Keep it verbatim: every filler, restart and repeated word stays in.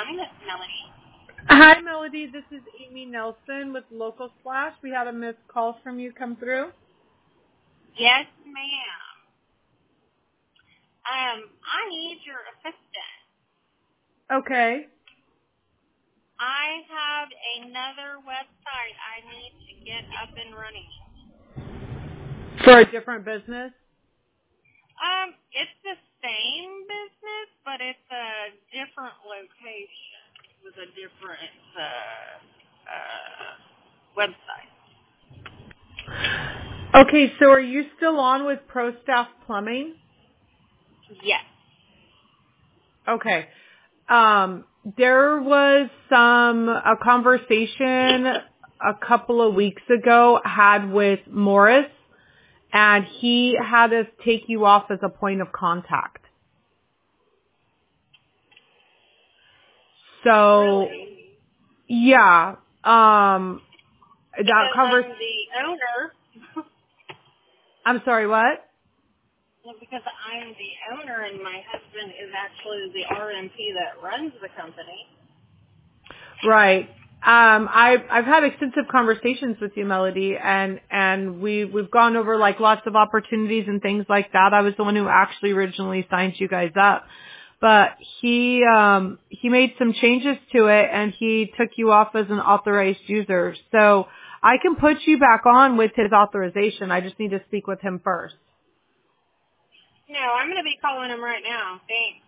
Plumbing. This is Melody. Hi, Melody. This is Amy Nelson with Local Splash. We had a missed call from you come through. Yes, ma'am. Um, I need your assistance. Okay. I have another website I need to get up and running. For a different business? Um, it's the same business, but it's a different location with a different uh, uh, website. Okay, so are you still on with Pro Staff Plumbing? Yes. Okay. Um, there was some, a conversation a couple of weeks ago had with Morris, and he had us take you off as a point of contact. So, Really? yeah, um, that Because conversation. I'm the owner. I'm sorry, what? Because I'm the owner and my husband is actually the R M P that runs the company. Right. Um, I've I've had extensive conversations with you, Melody, and and we we've gone over like lots of opportunities and things like that. I was the one who actually originally signed you guys up, but he um he made some changes to it and he took you off as an authorized user. So I can put you back on with his authorization. I just need to speak with him first. No, I'm going to be calling him right now. Thanks.